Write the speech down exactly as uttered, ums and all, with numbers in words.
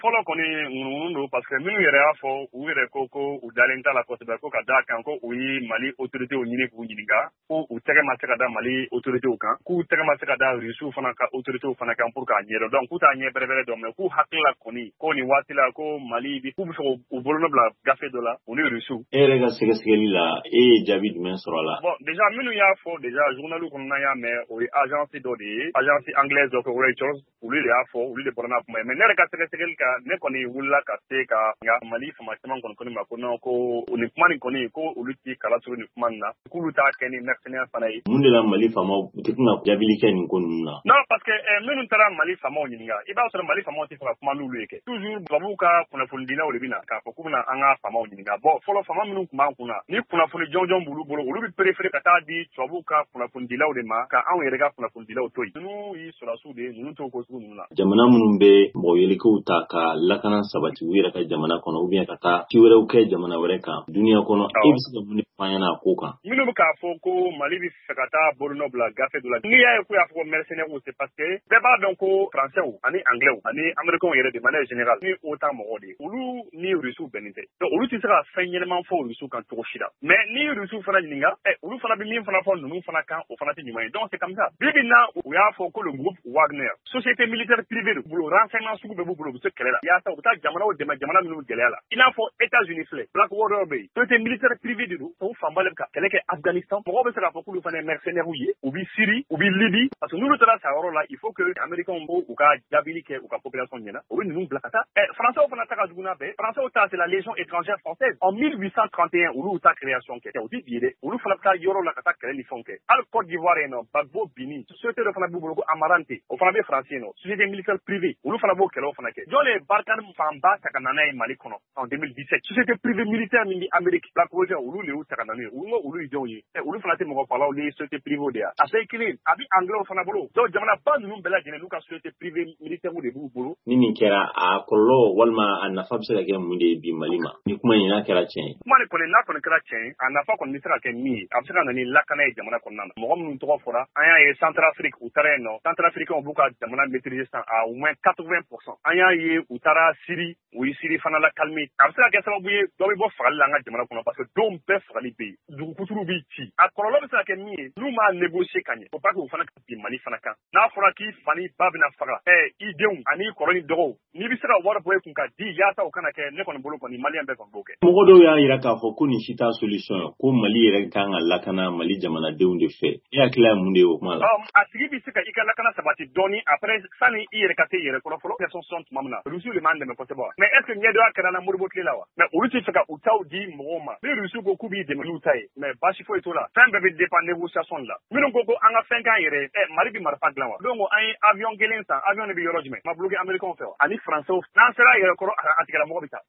fɔlɔ kɔni ŋunuŋunu don parce que minnu yɛrɛ y'a fɔ u yɛrɛ ko ko u dalen t'a la kosɛbɛ ko ka d'a kan ko u ye Mali autorités ɲini k'u ɲininka ko u tɛgɛ ma se ka da Mali autorités kan k'u tɛgɛ ma se ka da Rusiw fana ka autorités fana kan pour k'a ɲɛdɔn donc k'u t'a ɲɛ bɛrɛbɛrɛ dɔn mais k'u hakili la kɔni ko nin waati la ko Mali k'u bɛ fɛ k'u bolonɔ bila gafe dɔ la u ni Rusiw. E yɛrɛ ka sɛgɛsɛgɛli la e ye jaabi jumɛn sɔrɔ a la? Bon déjà minnu y'a fɔ déjà journal kɔnɔna y'a mɛn o ye agence dɔ de ye agence anglaise dɔ ko Reuters olu de y'a fɔ olu de bɔra n'a kuma ye mais ne yɛrɛ ka sɛgɛsɛgɛli kan ne kɔni wulila ka se ka nka Mali fama caman kɔni kɔni ma ko non ko nin kuma nin kɔni ko olu tɛ kala turu nin kuma nin na k'olu t'a kɛ ni mercenaire fana ye. Mun de la Mali famaw tɛ kun ka jaabili kɛ nin ko ninnu na? Non parce que eh, minnu taara Mali famaw ɲininka i b'a sɔrɔ Mali famaw tɛ fɛ ka kuma n'olu ye kɛ toujours tubabuw ka kunnafonidilaw de bɛ na k'a fɔ k'u bɛna an ka famaw ɲininka bon fɔlɔ fama minnu tun b'an kunna ni kunnafoni jɔnjɔn b'olu bolo olu bɛ préféré ka taa di tubabuw ka kunnafonidilaw de ma ka anw yɛrɛ ka kunnafonidilaw to yen ninnu ye sɔrɔdasiw de ye ninnu t'o ko sugu ninnu na. Jamana minnu bɛ mɔgɔ yelikew ta ka lakana sabati u yɛrɛ ka jamana kɔnɔ ou bien ka taa ci wɛrɛw kɛ jamana wɛrɛ kan duniya kɔnɔ e bɛ se ka mun de fɔ an ɲɛna a ko kan? minnu bɛ k'a fɔ ko Mali bɛ fɛ ka taa bolonɔ bila gafe dɔ la n'i y'a ye ko y'a fɔ ko mercenaires c'est parce que bɛɛ b'a dɔn ko français ani anglais ani américains yɛrɛ de manière générale ni OTAN mɔgɔw de olu ni Rusiw bɛnnen tɛ donc olu tɛ se ka fɛn ɲɛnɛman fɔ Rusiw kan cogo si la mais ni Rusiw fana ɲininka ɛ olu fana bɛ min fana fɔ ninnu fana kan o fana tɛ ɲuman ye donc c'est comme ça bi bi in na u y'a fɔ ko le groupe Wagner société militaire privée de bolo renseignement sugu bɛɛ b'u bolo u bɛ se kɛlɛ la yaasa u bɛ taa jamanaw dɛmɛ jamana minnu gɛlɛya la i n'a fɔ États-Unis filɛ Blackwater bɛ yen société militaire privée de don u fanba de bɛ ka kɛlɛ kɛ Afghanistan mɔgɔw bɛ se k'a fɔ k'olu fana ye mercenaires ye u bɛ Syrie u bɛ Libye parce que n'olu taara sa yɔrɔ la il faut que américains b'o u ka jaabili kɛ u ka population ɲɛna u bɛ ninnu bila ka taa ɛ français fana ta ka jugu n'a bɛɛ français ta c'est la légion étrangère française en mille huit cent trente et un olu ta création kɛ o tɛ bi ye dɛ olu fana bɛ taa yɔrɔ la ka taa kɛlɛ ni fɛnw kɛ hali Côte d'Ivoire yen nɔ Gbagbo Bini société dɔ fana b'u bolo ko Amarante o fana bɛ français yen nɔ société militaire privée olu fana b'o kɛlɛw fana kɛ jɔn de ye Barkhane fanba ta ka na n'a ye Mali kɔnɔ en deux mille dix-sept société privée militaire min bɛ Amérique Blackwater olu de y'u ta ka na n'u ye olu ko olu ye jɔnw ye ɛ olu fana tɛ mɔgɔ falaw ni société privée de ye a bɛɛ ye kelen a bɛ anglais fana bolo donc jamanaba ninnu bɛɛ lajɛlen n'u ka société privée militaire de b'u bolo. Ni nin kɛra a kɔlɔlɔ walima a nafa bɛ se ka kɛ mun de ye bi Mali ma ni kuma in n'a kɛra tiɲɛ ye? Kuma nin kɔni n'a kɔni kɛra tiɲɛ ye a nafa kɔni bɛ se ka kɛ min ye a bɛ se ka na ni lakana ye jamana kɔnɔna na mɔgɔ minnu tɔgɔ fɔra an y'a ye Centrafrique u taara yen nɔ Centrafricains b'u ka jamana maîtriser sisan à au moins quatre-vingts pour cent an y'a ye u taara Syrie u ye Syrie fana lakalmer a bɛ se ka kɛ sababu ye dɔ bɛ bɔ fagali la an ka jamana kɔnɔ parce que don bɛɛ fagali bɛ yen dugukuturu bɛ ci a kɔlɔlɔ bɛ se ka kɛ min ye n'u m'a négocier ka ɲɛ faut pas que u fana ka bin Mali fana kan n'a fɔra k'i fa ni ba bɛna faga ɛ i denw ani i kɔrɔ ni dɔgɔw n'i bɛ se ka wari bɔ i kun ka di yaasa u kana kɛ ne kɔni bolo kɔni maliyɛn bɛɛ kɔni b'o kɛ. Mɔgɔ dɔw y'a jira k'a fɔ ko nin si t'a solution ye ko Mali yɛrɛ kan ka lakana Mali jamanadenw de fɛ e hakili ye mun de ye o kuma la? a tigi bɛ se ka i ka lakana sabati dɔɔni après sani i yɛrɛ ka se yɛrɛ kɔrɔ fɔlɔ question sɔn tuma min na Rusiw de m'an dɛmɛ kosɛbɛ wa mais est ce que ɲɛdɔnya kɛra na Modibo tile la wa mais olu tɛ fɛ ka u taw di mɔgɔw ma ni Rusiw ko k'u b'i dɛmɛ n'u ta ye mais baasi foyi t'o la fɛn bɛɛ bɛ dépend négociation de la minnu ko ko an ka fɛn k'an yɛrɛ ye ɛ Mali bɛ marifa dilan wa donc an ye avion kelen san avion de bɛ yɔrɔ jumɛn ma bloqué américains fɛ wa ani français n'an sera yɛrɛ kɔrɔ a tigilamɔgɔ bɛ taa